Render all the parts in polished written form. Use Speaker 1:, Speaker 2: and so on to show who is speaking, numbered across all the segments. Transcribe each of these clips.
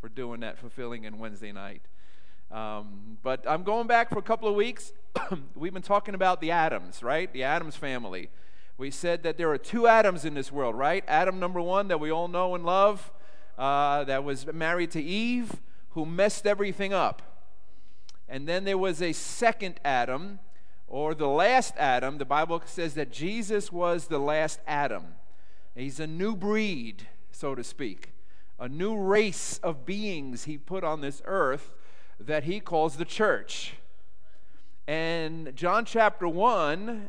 Speaker 1: for doing that, fulfilling in Wednesday night. But I'm going back for a couple of weeks. We've been talking about the Adams, right? The Adams family. We said that there are two Adams in this world, right? Adam number one that we all know and love, that was married to Eve, who messed everything up. And then there was a second Adam, or the last Adam. The Bible says that Jesus was the last Adam. He's a new breed, so to speak, a new race of beings he put on this earth that he calls the church. And John chapter 3,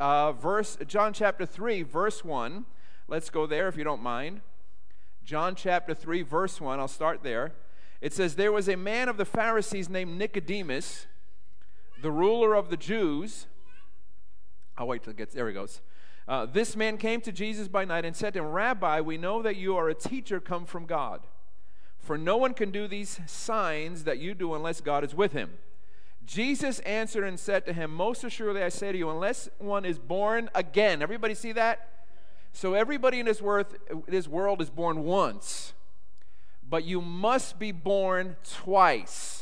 Speaker 1: verse 1, let's go there if you don't mind. John chapter 3, verse 1, I'll start there. It says, there was a man of the Pharisees named Nicodemus, the ruler of the Jews. I'll wait till it gets, there he goes. This man came to Jesus by night and said to him, Rabbi, we know that you are a teacher come from God. For no one can do these signs that you do unless God is with him. Jesus answered and said to him, most assuredly I say to you, unless one is born again. Everybody see that? So everybody in this world is born once. But you must be born twice.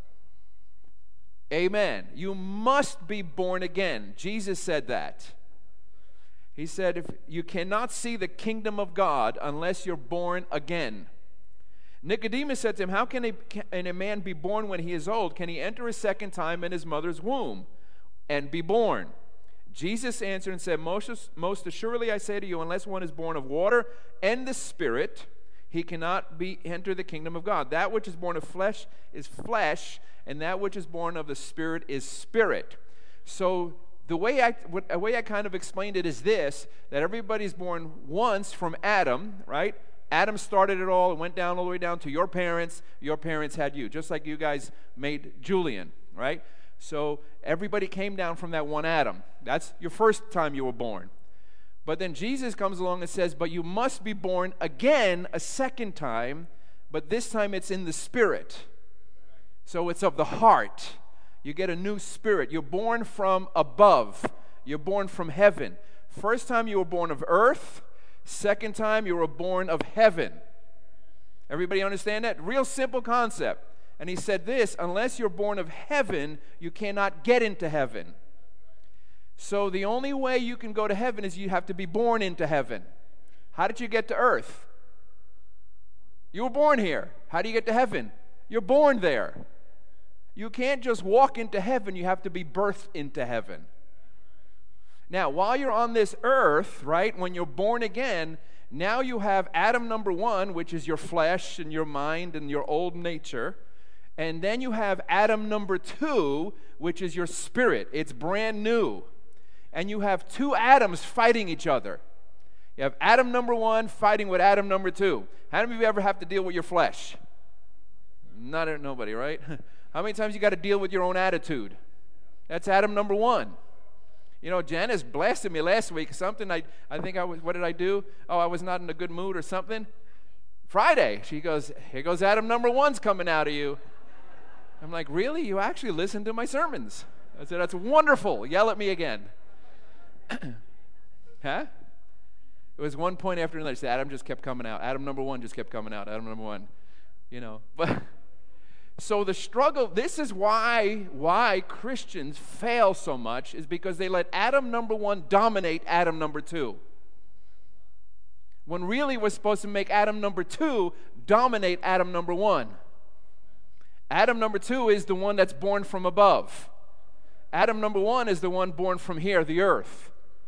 Speaker 1: Amen. You must be born again. Jesus said that. He said, if you cannot see the kingdom of God unless you're born again. Nicodemus said to him, how can a man be born when he is old? Can he enter a second time in his mother's womb and be born? Jesus answered and said, most assuredly I say to you, unless one is born of water and the Spirit, he cannot enter the kingdom of God. That which is born of flesh is flesh, and that which is born of the Spirit is spirit. So the way I kind of explained it is this, that everybody's born once from Adam, right? Adam started it all and went down all the way down to your parents. Your parents had you, just like you guys made Julian, right? So everybody came down from that one Adam. That's your first time you were born. But then Jesus comes along and says, but you must be born again a second time, but this time it's in the Spirit. So it's of the heart. You get a new spirit. You're born from above. You're born from heaven. First time you were born of earth. Second time you were born of heaven. Everybody understand that? Real simple concept. And he said this, unless you're born of heaven, you cannot get into heaven. So the only way you can go to heaven is you have to be born into heaven. How did you get to earth? You were born here. How do you get to heaven? You're born there. You can't just walk into heaven. You have to be birthed into heaven. Now, while you're on this earth, right, when you're born again, now you have Adam number one, which is your flesh and your mind and your old nature. And then you have Adam number two, which is your spirit. It's brand new. And you have two Adams fighting each other. You have Adam number one fighting with Adam number two. How many of you ever have to deal with your flesh? Nobody, right? How many times you got to deal with your own attitude? That's Adam number one. You know, Janice blasted me last week. Something I think I was, what did I do? Oh, I was not in a good mood or something. Friday, she goes, here goes Adam number one's coming out of you. I'm like, really? You actually listen to my sermons? I said, that's wonderful. Yell at me again. Huh? It was one point after another. Adam just kept coming out. Adam number one just kept coming out. Adam number one. You know, but so the struggle, this is why Christians fail so much, is because they let Adam number one dominate Adam number two. When really we're supposed to make Adam number two dominate Adam number one. Adam number two is the one that's born from above. Adam number one is the one born from here, the earth.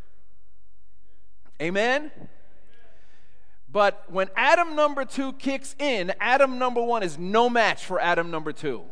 Speaker 1: Amen? But when Adam number two kicks in, Adam number one is no match for Adam number two.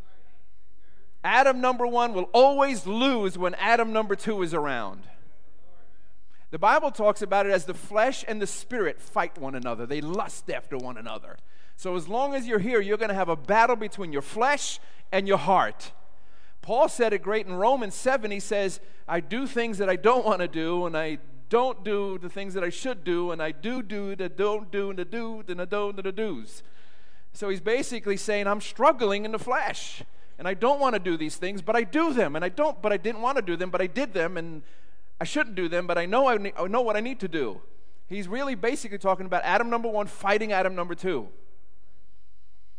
Speaker 1: Adam number one will always lose when Adam number two is around. The Bible talks about it as the flesh and the spirit fight one another. They lust after one another. So as long as you're here, you're going to have a battle between your flesh and your heart. Paul said it great in Romans 7. He says, I do things that I don't want to do, and I don't do the things that I should do, and I do the don't do, and the do, and the don't, and the do's. So he's basically saying, I'm struggling in the flesh, and I don't want to do these things, but I do them, and I didn't want to do them, but I did them, and I shouldn't do them, but I know what I need to do. He's really basically talking about Adam number one fighting Adam number two.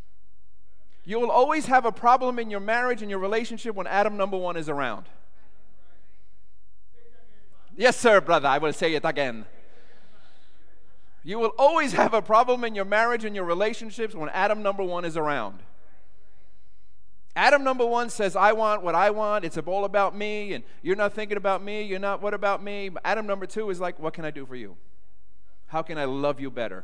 Speaker 1: You will always have a problem in your marriage and your relationship when Adam number one is around. Yes, sir, brother, I will say it again. You will always have a problem in your marriage and your relationships when Adam number one is around. Adam number one says, I want what I want. It's all about me, and you're not thinking about me. You're not, what about me? Adam number two is like, what can I do for you? How can I love you better?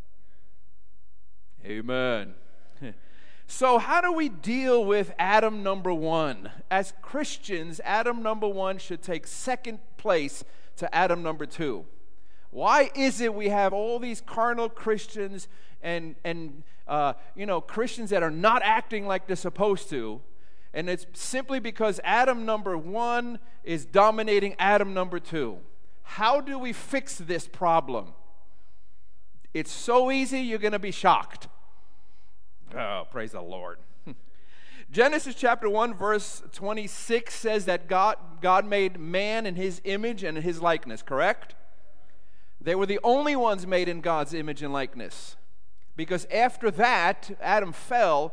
Speaker 1: Amen. So how do we deal with Adam number one? As Christians, Adam number one should take second place to Adam number two. Why is it we have all these carnal Christians and Christians that are not acting like they're supposed to? And it's simply because Adam number one is dominating Adam number two. How do we fix this problem? It's so easy, you're going to be shocked. Oh, praise the Lord. Genesis chapter 1, verse 26 says that God made man in his image and in his likeness, correct? They were the only ones made in God's image and likeness. Because after that, Adam fell,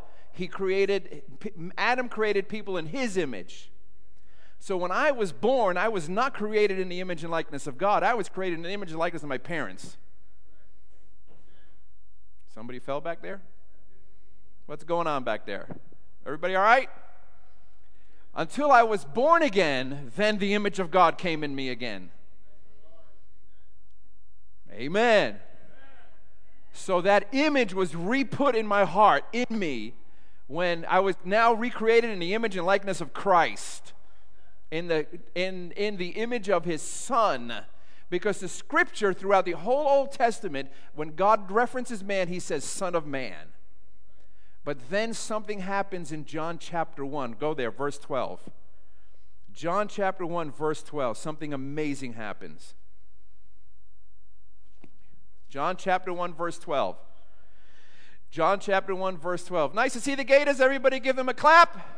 Speaker 1: Adam created people in his image. So when I was born, I was not created in the image and likeness of God. I was created in the image and likeness of my parents. Somebody fell back there? What's going on back there? Everybody all right? Until I was born again, then the image of God came in me again. Amen. So that image was re-put in my heart, in me, when I was now recreated in the image and likeness of Christ, in the image of his Son. Because the Scripture throughout the whole Old Testament, when God references man, he says Son of Man. But then something happens in John chapter 1. Go there, verse 12. John chapter 1, verse 12. Something amazing happens. John chapter 1, verse 12. John chapter 1, verse 12. Nice to see the Gators. Everybody give them a clap.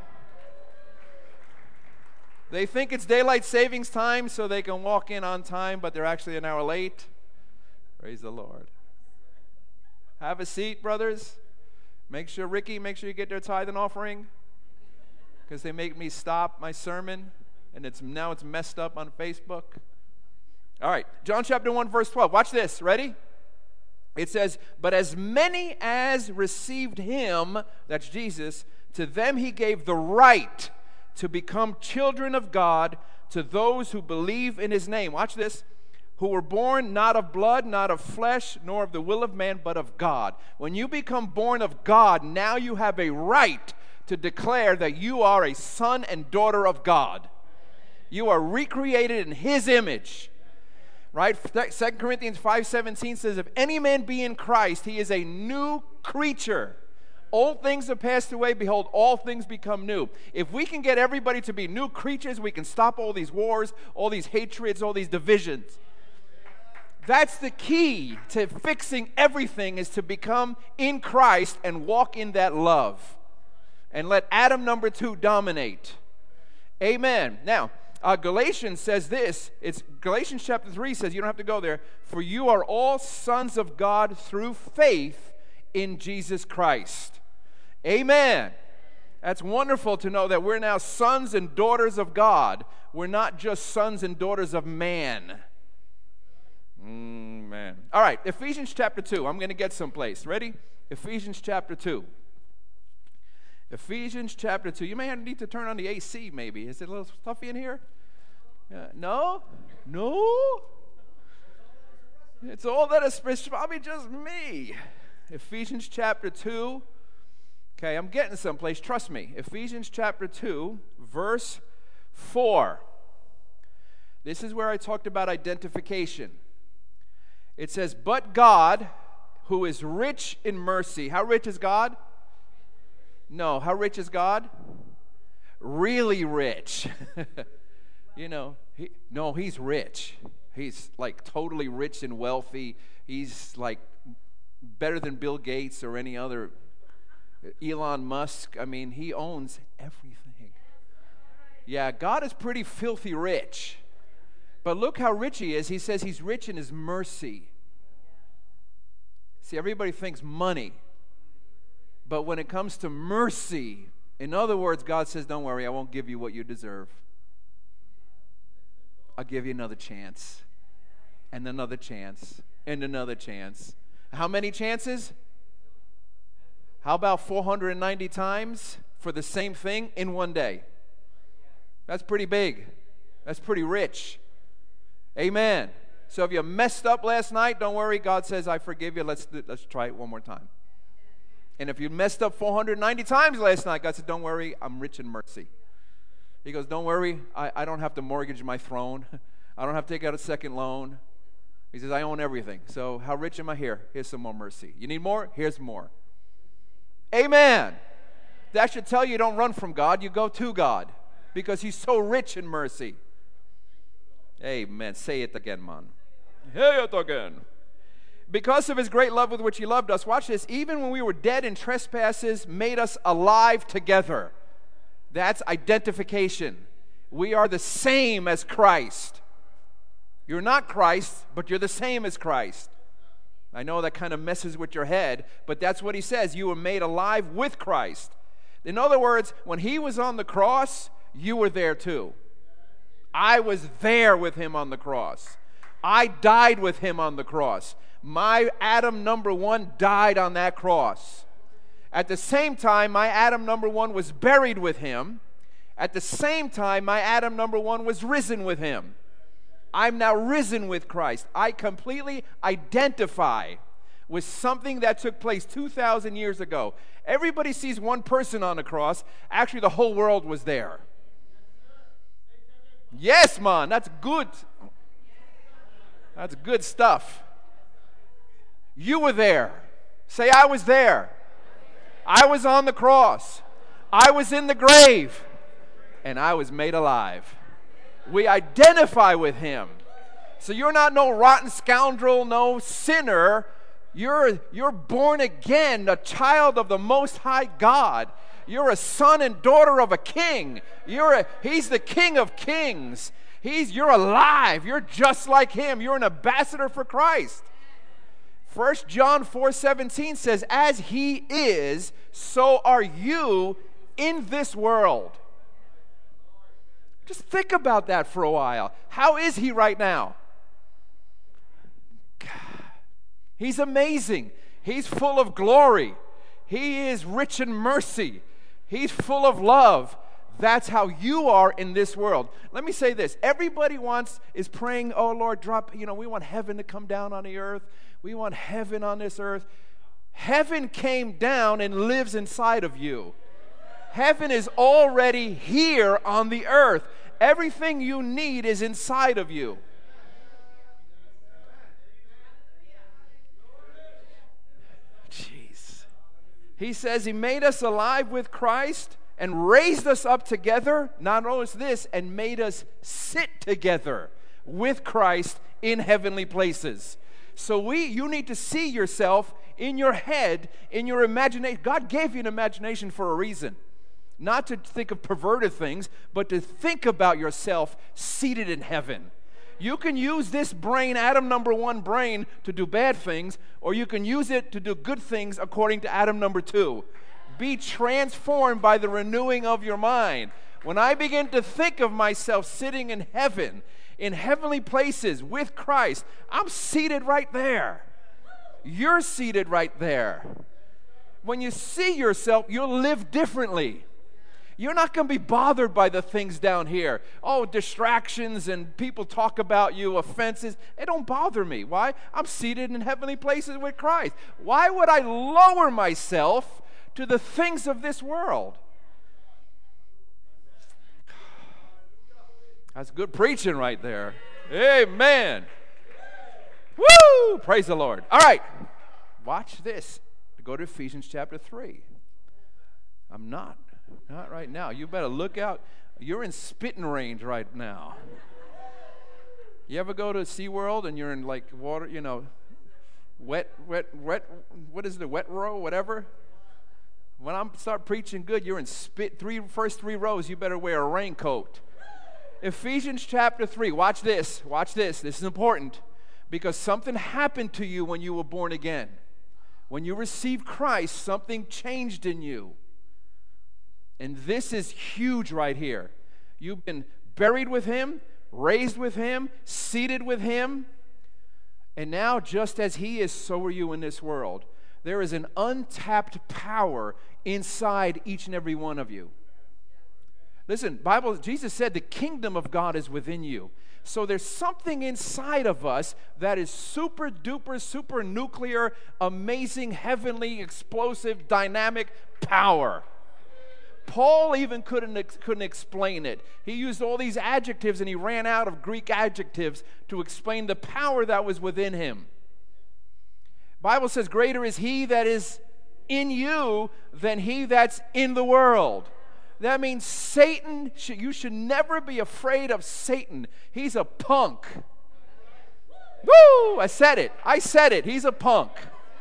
Speaker 1: They think it's daylight savings time so they can walk in on time, but they're actually an hour late. Praise the Lord. Have a seat, brothers. Make sure you get their tithe and offering, because they make me stop my sermon, and now it's messed up on Facebook. All right, John chapter 1, verse 12. Watch this. Ready? It says, but as many as received him, that's Jesus, to them he gave the right to become children of God, to those who believe in his name. Watch this. Who were born not of blood, not of flesh, nor of the will of man, but of God. When you become born of God, now you have a right to declare that you are a son and daughter of God. You are recreated in his image. Right? 2 Corinthians 5:17 says, if any man be in Christ, he is a new creature. Old things have passed away. Behold, all things become new. If we can get everybody to be new creatures, we can stop all these wars, all these hatreds, all these divisions. That's the key to fixing everything, is to become in Christ and walk in that love. And let Adam number 2 dominate. Amen. Now, Galatians says this. It's Galatians chapter 3 says, you don't have to go there. For you are all sons of God through faith in Jesus Christ. Amen. That's wonderful to know that we're now sons and daughters of God. We're not just sons and daughters of man. Man. All right, Ephesians chapter 2. I'm going to get someplace. Ready? Ephesians chapter 2. Ephesians chapter 2. You may need to turn on the AC maybe. Is it a little stuffy in here? No? No? It's all that is probably just me. Ephesians chapter 2. Okay, I'm getting someplace. Trust me. Ephesians chapter 2, verse 4. This is where I talked about identification. It says, but God, who is rich in mercy. How rich is God? No, how rich is God? Really rich. He's rich. He's like totally rich and wealthy. He's like better than Bill Gates or any other. Elon Musk. I mean, he owns everything. Yeah, God is pretty filthy rich. But look how rich he is. He says he's rich in his mercy. See, everybody thinks money. But when it comes to mercy, in other words, God says, don't worry, I won't give you what you deserve. I'll give you another chance, and another chance, and another chance. How many chances? How about 490 times for the same thing in one day? That's pretty big. That's pretty rich. Amen. So if you messed up last night, don't worry. God says, I forgive you. Let's try it one more time. And if you messed up 490 times last night, God said, don't worry. I'm rich in mercy. He goes, don't worry. I don't have to mortgage my throne. I don't have to take out a second loan. He says, I own everything. So how rich am I here? Here's some more mercy. You need more? Here's more. Amen. That should tell you don't run from God. You go to God because He's so rich in mercy. Amen. Say it again, man. Say it again. Because of His great love with which He loved us, watch this, even when we were dead in trespasses, made us alive together. That's identification. We are the same as Christ. You're not Christ, but you're the same as Christ. I know that kind of messes with your head, but that's what He says. You were made alive with Christ. In other words, when He was on the cross, you were there too. I was there with Him on the cross. I died with Him on the cross. My Adam number 1 died on that cross. At the same time, my Adam number 1 was buried with Him. At the same time, my Adam number 1 was risen with Him. I'm now risen with Christ. I completely identify with something that took place 2,000 years ago. Everybody sees one person on the cross. Actually, the whole world was there. Yes, man, that's good. That's good stuff. You were there. Say, I was there. I was on the cross. I was in the grave. And I was made alive. We identify with Him. So you're not no rotten scoundrel, no sinner. You're born again, a child of the Most High God. You're a son and daughter of a king. He's the King of Kings. You're alive. You're just like Him. You're an ambassador for Christ. 1 John 4:17 says, as He is, so are you in this world. Just think about that for a while. How is He right now? God, He's amazing. He's full of glory. He is rich in mercy. He's full of love. That's how you are in this world. Let me say this. Everybody is praying, oh Lord, we want heaven to come down on the earth. We want heaven on this earth. Heaven came down and lives inside of you. Heaven is already here on the earth. Everything you need is inside of you. Jeez. He says He made us alive with Christ and raised us up together. Not only this, and made us sit together with Christ in heavenly places. So you need to see yourself in your head, in your imagination. God gave you an imagination for a reason. Not to think of perverted things, but to think about yourself seated in heaven. You can use this brain, Adam number 1 brain, to do bad things, or you can use it to do good things according to Adam number 2. Be transformed by the renewing of your mind. When I begin to think of myself sitting in heaven, in heavenly places with Christ, I'm seated right there. You're seated right there. When you see yourself, you'll live differently. You're not going to be bothered by the things down here. Oh, distractions and people talk about you, offenses. It don't bother me. Why? I'm seated in heavenly places with Christ. Why would I lower myself to the things of this world? That's good preaching right there. Amen. Woo! Praise the Lord. All right. Watch this. Go to Ephesians chapter 3. I'm not right now. You better look out. You're in spitting range right now. You ever go to SeaWorld and you're in like water, wet, what is it, wet row, whatever? When I start preaching good, you're in first three rows, you better wear a raincoat. Ephesians chapter 3, watch this. This is important because something happened to you when you were born again. When you received Christ, something changed in you. And this is huge right here. You've been buried with Him, raised with Him, seated with Him. And now, just as He is, so are you in this world. There is an untapped power inside each and every one of you. Listen, Jesus said the kingdom of God is within you. So there's something inside of us that is super duper, super nuclear, amazing, heavenly, explosive, dynamic power. Paul even couldn't explain it. He used all these adjectives and he ran out of Greek adjectives to explain the power that was within him. Bible says, greater is He that is in you than he that's in the world. That means Satan, you should never be afraid of Satan. He's a punk. Woo! I said it. He's a punk.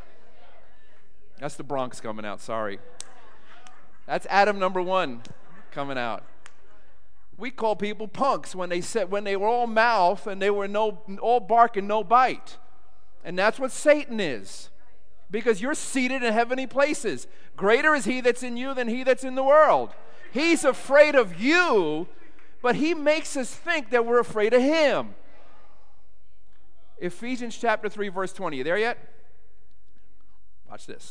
Speaker 1: That's the Bronx coming out, sorry. That's Adam number 1 coming out. We call people punks when they were all mouth and they were all bark and no bite. And that's what Satan is. Because you're seated in heavenly places. Greater is He that's in you than he that's in the world. He's afraid of you, but He makes us think that we're afraid of Him. Ephesians chapter 3, verse 20. You there yet? Watch this.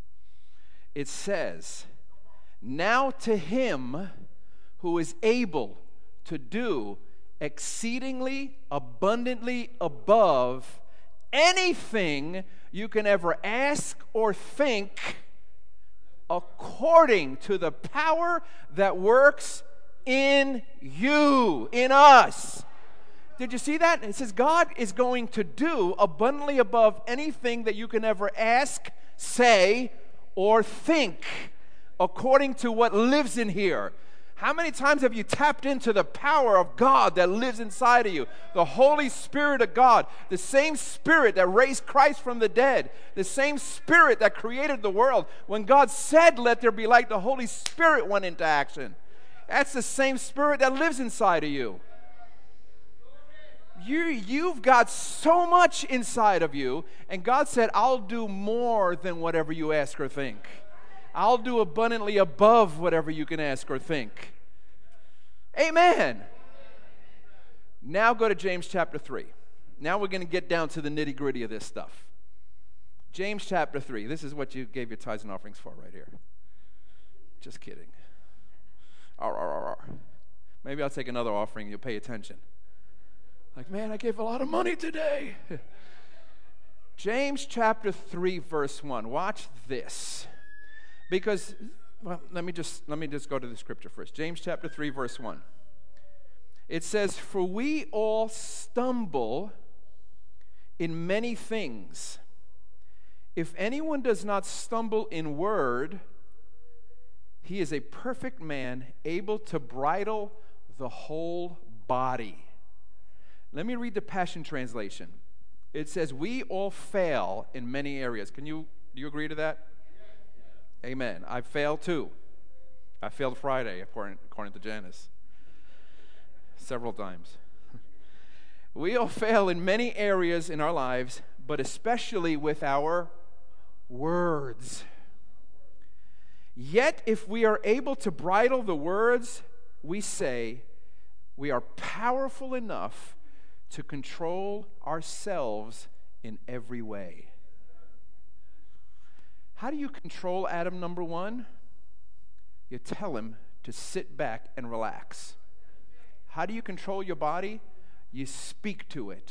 Speaker 1: It says, now to Him who is able to do exceedingly abundantly above anything you can ever ask or think, according to the power that works in you, in us. Did you see that? It says God is going to do abundantly above anything that you can ever ask, say, or think, according to what lives in here. How many times have you tapped into the power of God that lives inside of you? The Holy Spirit of God, the same Spirit that raised Christ from the dead, the same Spirit that created the world. When God said, let there be light, the Holy Spirit went into action. That's the same Spirit that lives inside of you. You've got so much inside of you, and God said, I'll do more than whatever you ask or think. I'll do abundantly above whatever you can ask or think. Amen. Now go to James chapter 3. Now we're going to get down to the nitty-gritty of this stuff. James chapter 3. This is what you gave your tithes and offerings for right here. Just kidding. Maybe I'll take another offering and you'll pay attention. Like, man, I gave a lot of money today. James chapter 3, verse 1. Watch this. Because, well, let me just go to the scripture first. James chapter 3, verse 1. It says, for we all stumble in many things. If anyone does not stumble in word, he is a perfect man, able to bridle the whole body. Let me read the Passion Translation. It says, we all fail in many areas. Do you agree to that? Amen. I failed too. I failed Friday, according to Janice. Several times. We all fail in many areas in our lives, but especially with our words. Yet, if we are able to bridle the words we say, we are powerful enough to control ourselves in every way. How do you control Adam number 1? You tell him to sit back and relax. How do you control your body? You speak to it.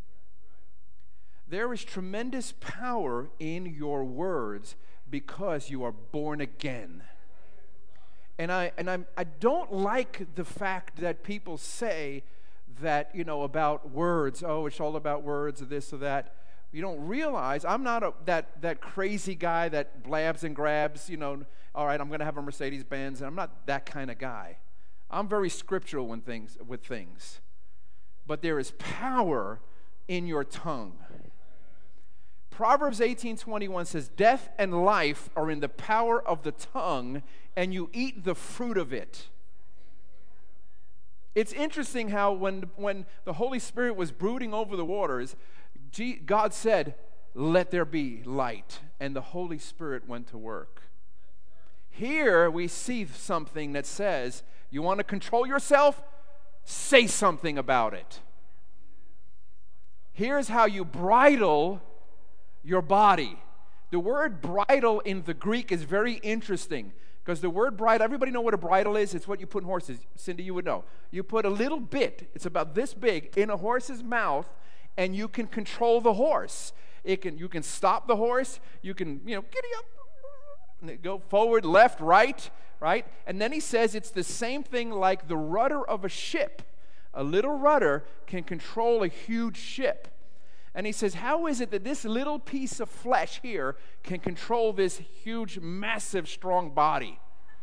Speaker 1: There is tremendous power in your words because you are born again. And I don't like the fact that people say that, about words. Oh, it's all about words or this or that. You don't realize I'm not that crazy guy that blabs and grabs, all right, I'm going to have a Mercedes-Benz, and I'm not that kind of guy. I'm very scriptural with things. But there is power in your tongue. Proverbs 18:21 says, death and life are in the power of the tongue, and you eat the fruit of it. It's interesting how when the Holy Spirit was brooding over the waters, God said, let there be light, and the Holy Spirit went to work. Here we see something that says, you want to control yourself? Say something about it. Here's how you bridle your body. The word bridle in the Greek is very interesting, because the word bridle, everybody know what a bridle is? It's what you put in horses. Cindy, you would know. You put a little bit, it's about this big, in a horse's mouth, and you can control the horse. You can stop the horse, you can, giddy up, go forward, left, right? And then he says it's the same thing like the rudder of a ship. A little rudder can control a huge ship. And he says, how is it that this little piece of flesh here can control this huge, massive, strong body?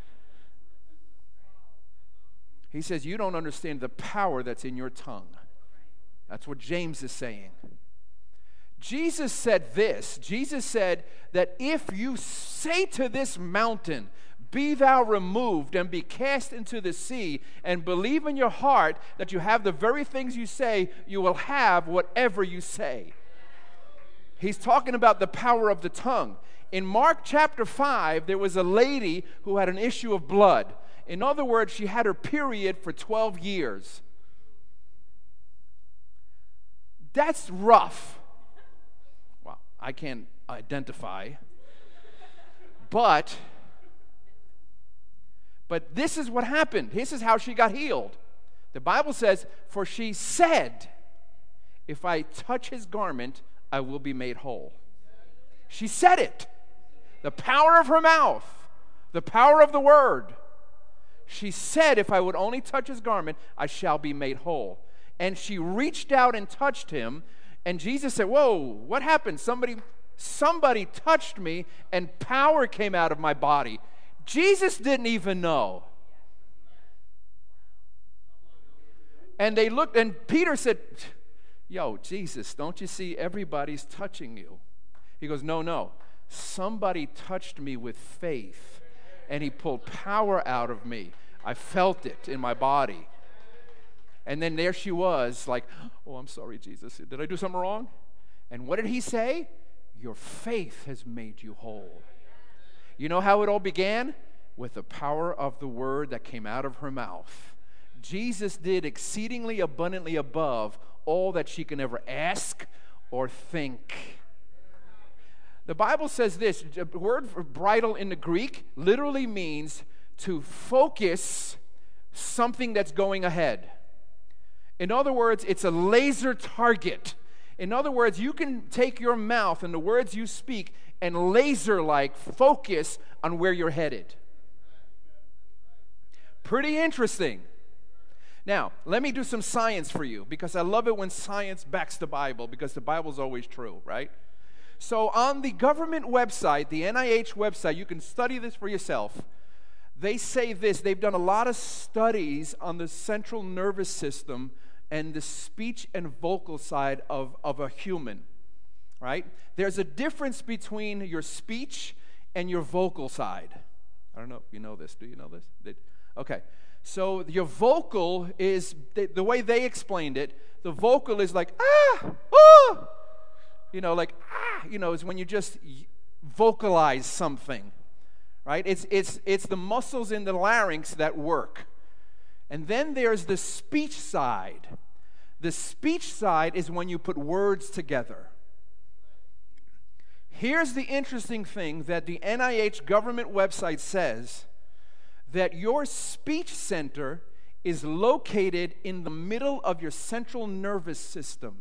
Speaker 1: He says, you don't understand the power that's in your tongue. That's what James is saying. Jesus said this. Jesus said that if you say to this mountain, be thou removed and be cast into the sea, and believe in your heart that you have the very things you say, you will have whatever you say. He's talking about the power of the tongue. In Mark chapter 5, there was a lady who had an issue of blood. In other words, she had her period for 12 years. That's rough. Well, I can't identify. But this is what happened. This is how she got healed. The Bible says, for she said, if I touch his garment, I will be made whole. She said it. The power of her mouth, the power of the word. She said, if I would only touch his garment, I shall be made whole. And she reached out and touched him, and Jesus said, whoa, what happened? Somebody touched me, and power came out of my body. Jesus didn't even know. And they looked, and Peter said, yo, Jesus, don't you see everybody's touching you? He goes, no. Somebody touched me with faith, and he pulled power out of me. I felt it in my body. And then there she was, like, oh, I'm sorry, Jesus. Did I do something wrong? And what did he say? Your faith has made you whole. You know how it all began? With the power of the word that came out of her mouth. Jesus did exceedingly abundantly above all that she can ever ask or think. The Bible says this, the word for bridle in the Greek literally means to focus something that's going ahead. In other words, it's a laser target. In other words, you can take your mouth and the words you speak and laser-like focus on where you're headed. Pretty interesting. Now, let me do some science for you, because I love it when science backs the Bible, because the Bible's always true, right? So on the government website, the NIH website, you can study this for yourself. They say this, they've done a lot of studies on the central nervous system and the speech and vocal side of a human, right? There's a difference between your speech and your vocal side. I don't know if you know this. Do you know this? Okay. So your vocal is, the way they explained it, the vocal is like, is when you just vocalize something, right? It's the muscles in the larynx that work. And then there's the speech side. The speech side is when you put words together. Here's the interesting thing that the NIH government website says, that your speech center is located in the middle of your central nervous system.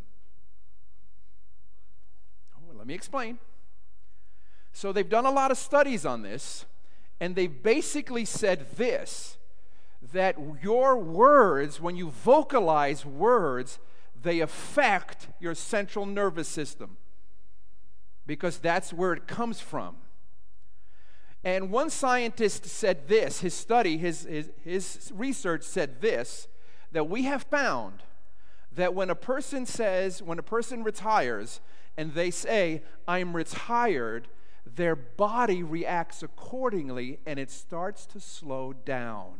Speaker 1: Oh, let me explain. So they've done a lot of studies on this, and they've basically said this, that your words, when you vocalize words, they affect your central nervous system, because that's where it comes from. And one scientist said this, his study, his research said this, that we have found that when a person retires and they say, I'm retired, their body reacts accordingly and it starts to slow down.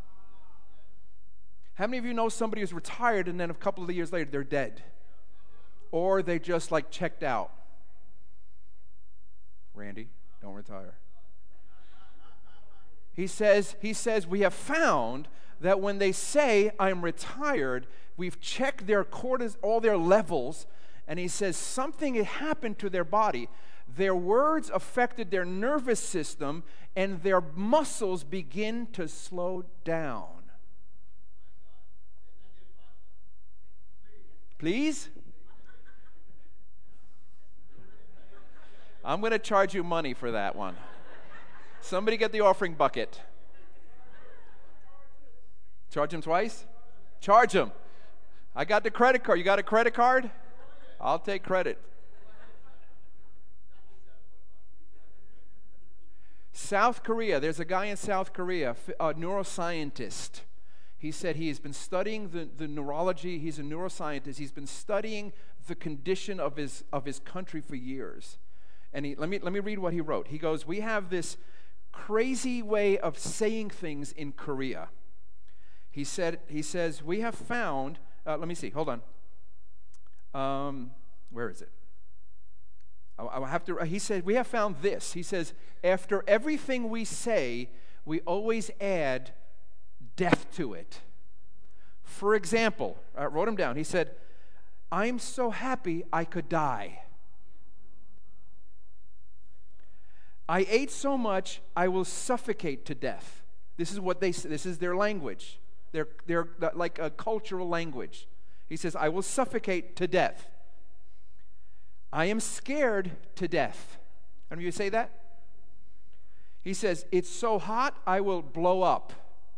Speaker 1: How many of you know somebody who's retired and then a couple of years later they're dead? Or they just checked out? Randy, don't retire. He says, we have found that when they say, I'm retired, we've checked their all their levels, and he says something had happened to their body. Their words affected their nervous system, and their muscles begin to slow down. Please? I'm going to charge you money for that one. Somebody get the offering bucket. Charge him twice? Charge him. I got the credit card. You got a credit card? I'll take credit. South Korea, there's a guy in South Korea, a neuroscientist. He said he's been studying the neurology. He's a neuroscientist. He's been studying the condition of his country for years. And let me read what he wrote. He goes, we have this crazy way of saying things in Korea. He says, we have found, let me see, hold on. Where is it? He said, we have found this. He says, after everything we say, we always add death to it. For example, I wrote him down. He said, I'm so happy I could die. I ate so much, I will suffocate to death. This is what this is their language. They're like a cultural language. He says, I will suffocate to death. I am scared to death. Any of you say that? He says, it's so hot, I will blow up.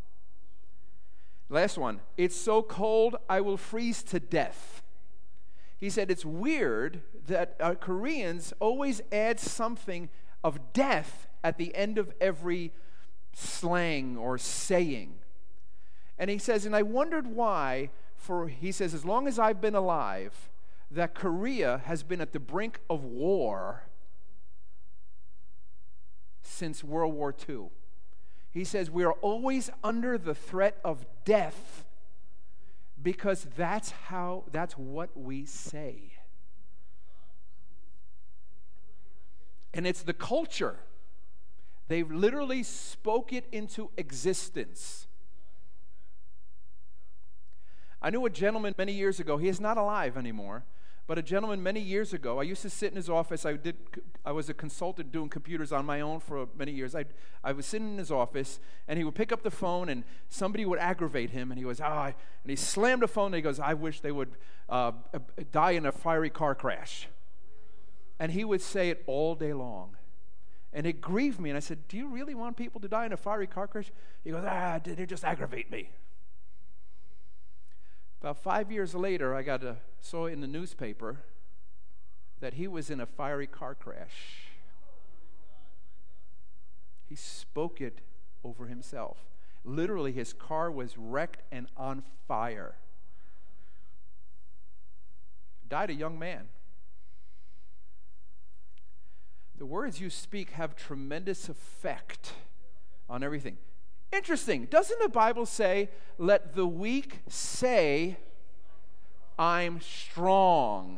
Speaker 1: Last one. It's so cold, I will freeze to death. He said, it's weird that Koreans always add something of death at the end of every slang or saying. And he says, and I wondered why, he says, as long as I've been alive, that Korea has been at the brink of war since World War II. He says we are always under the threat of death because that's what we say. And it's the culture. They've literally spoke it into existence. I knew a gentleman many years ago. He is not alive anymore. But a gentleman many years ago, I used to sit in his office. I was a consultant doing computers on my own for many years. I was sitting in his office, and he would pick up the phone, and somebody would aggravate him, and he was, and he slammed the phone, and he goes, I wish they would die in a fiery car crash. And he would say it all day long. And it grieved me, and I said, do you really want people to die in a fiery car crash? He goes, they just aggravate me. About 5 years later, I saw in the newspaper that he was in a fiery car crash. He spoke it over himself. Literally, his car was wrecked and on fire. Died a young man. The words you speak have tremendous effect on everything. Interesting. Doesn't the Bible say, let the weak say, I'm strong?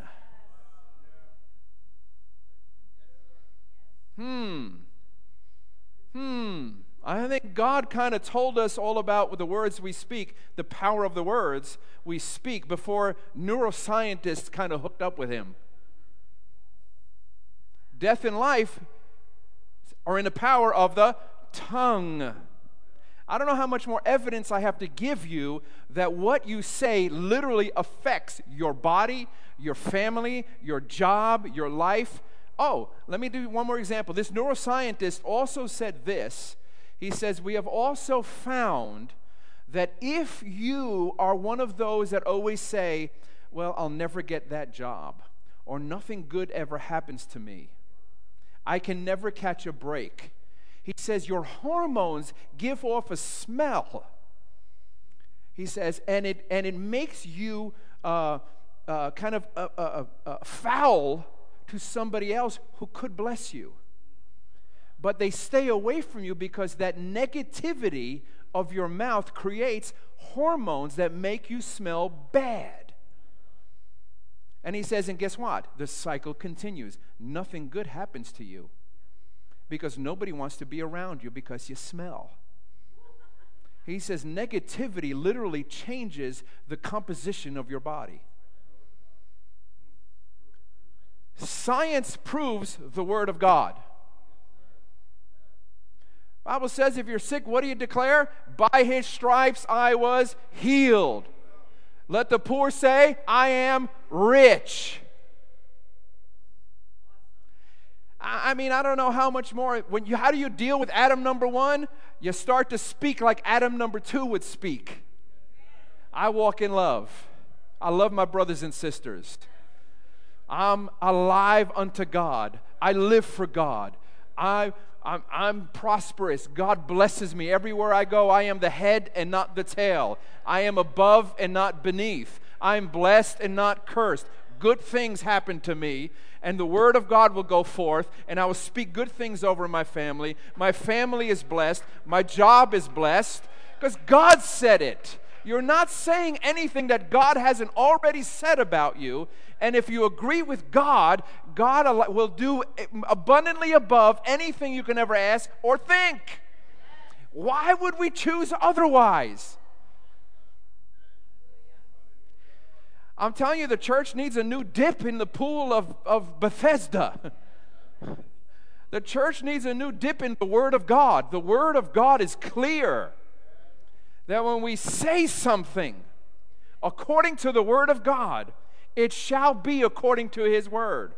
Speaker 1: I think God kind of told us all about the words we speak, the power of the words we speak, before neuroscientists kind of hooked up with him. Death and life are in the power of the tongue. I don't know how much more evidence I have to give you that what you say literally affects your body, your family, your job, your life. Oh, let me do one more example. This neuroscientist also said this. He says, we have also found that if you are one of those that always say, well, I'll never get that job, or nothing good ever happens to me, I can never catch a break. He says your hormones give off a smell. He says, and it makes you kind of foul to somebody else who could bless you. But they stay away from you because that negativity of your mouth creates hormones that make you smell bad. And he says, and guess what? The cycle continues. Nothing good happens to you. because nobody wants to be around you because you smell. He says negativity literally changes the composition of your body. Science proves the Word of God. Bible says if you're sick, what do you declare? By His stripes I was healed. Let the poor say, I am rich. I mean, I don't know how much more. How do you deal with Adam number 1? You start to speak like Adam number 2 would speak. I walk in love. I love my brothers and sisters. I'm alive unto God. I live for God. I'm prosperous. God blesses me. Everywhere I go, I am the head and not the tail. I am above and not beneath. I'm blessed and not cursed. Good things happen to me, and the Word of God will go forth, and I will speak good things over my family. My family is blessed. My job is blessed, because God said it. You're not saying anything that God hasn't already said about you, and if you agree with God, God will do abundantly above anything you can ever ask or think. Why would we choose otherwise? I'm telling you, the church needs a new dip in the pool of Bethesda. The church needs a new dip in the Word of God. The Word of God is clear that when we say something according to the Word of God, it shall be according to His Word.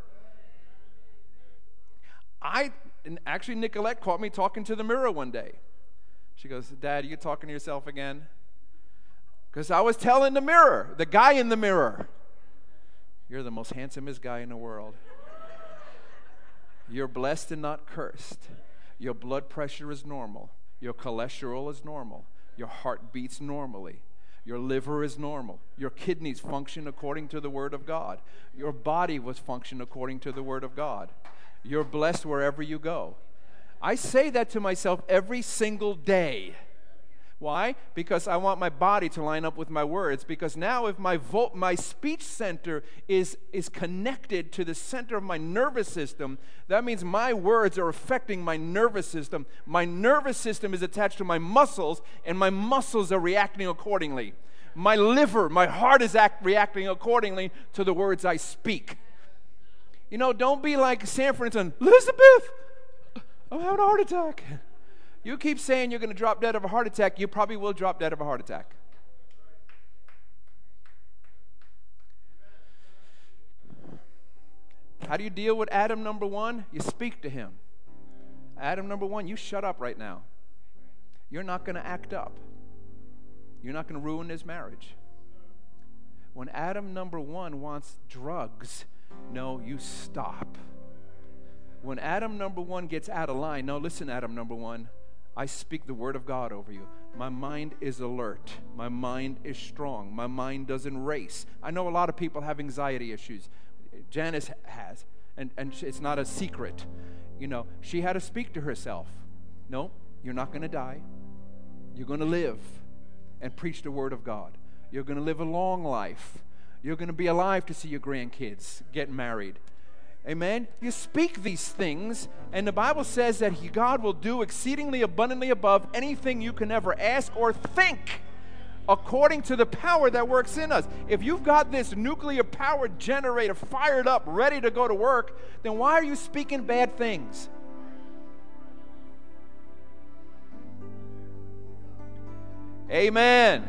Speaker 1: Actually, Nicolette caught me talking to the mirror one day. She goes, Dad, are you talking to yourself again? Because I was telling the mirror, the guy in the mirror, you're the most handsomest guy in the world. You're blessed and not cursed. Your blood pressure is normal. Your cholesterol is normal. Your heart beats normally. Your liver is normal. Your kidneys function according to the Word of God. Your body was function according to the Word of God. You're blessed wherever you go. I say that to myself every single day. Why? Because I want my body to line up with my words. Because now if my speech center is connected to the center of my nervous system, that means my words are affecting my nervous system. My nervous system is attached to my muscles, and my muscles are reacting accordingly. My liver, my heart is reacting accordingly to the words I speak. You know, don't be like Sanford and Son, Elizabeth, I'm having a heart attack. You keep saying you're going to drop dead of a heart attack, you probably will drop dead of a heart attack. How do you deal with Adam number 1? You speak to him. Adam number 1, you shut up right now. You're not going to act up. You're not going to ruin his marriage. When Adam number 1 wants drugs, no, you stop. When Adam number 1 gets out of line, no, listen, Adam number 1, I speak the Word of God over you. My mind is alert. My mind is strong. My mind doesn't race. I know a lot of people have anxiety issues. Janice has, and it's not a secret. You know, she had to speak to herself. No, you're not going to die. You're going to live and preach the Word of God. You're going to live a long life. You're going to be alive to see your grandkids get married. Amen? You speak these things, and the Bible says that God will do exceedingly abundantly above anything you can ever ask or think, according to the power that works in us. If you've got this nuclear power generator fired up, ready to go to work, then why are you speaking bad things? Amen.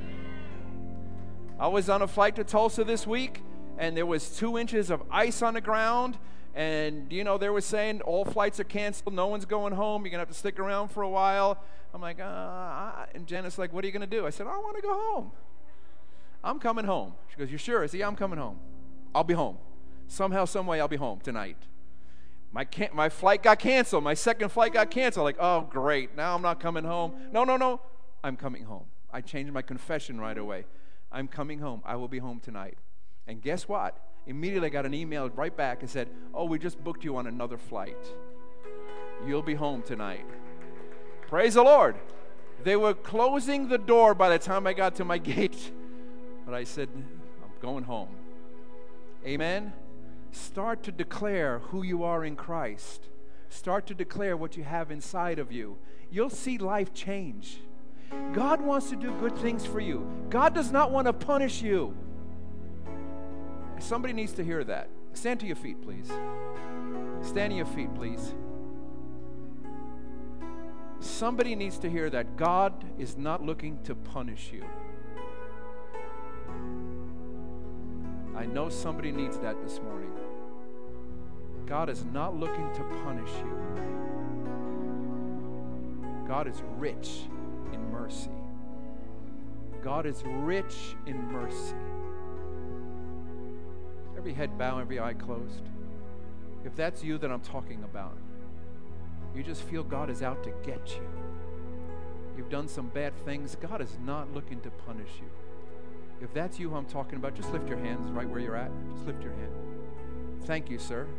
Speaker 1: I was on a flight to Tulsa this week, and there was 2 inches of ice on the ground, and, you know, they were saying all flights are canceled, no one's going home, you're going to have to stick around for a while. I'm like, and Jenna's like, what are you going to do? I said, I want to go home. I'm coming home. She goes, you sure? I said, yeah, I'm coming home. I'll be home. Somehow, some way, I'll be home tonight. My flight got canceled. My second flight got canceled. Like, oh, great. Now I'm not coming home. No. I'm coming home. I changed my confession right away. I'm coming home. I will be home tonight. And guess what? Immediately I got an email right back and said, oh, we just booked you on another flight. You'll be home tonight. Praise the Lord. They were closing the door by the time I got to my gate. But I said, I'm going home. Amen? Start to declare who you are in Christ. Start to declare what you have inside of you. You'll see life change. God wants to do good things for you. God does not want to punish you. Somebody needs to hear that. Stand to your feet, please. Stand to your feet, please. Somebody needs to hear that God is not looking to punish you. I know somebody needs that this morning. God is not looking to punish you. God is rich in mercy. God is rich in mercy. Every head bowed, every eye closed. If that's you that I'm talking about, you just feel God is out to get you. You've done some bad things. God is not looking to punish you. If that's you who I'm talking about, just lift your hands right where you're at. Just lift your hand. Thank you, sir.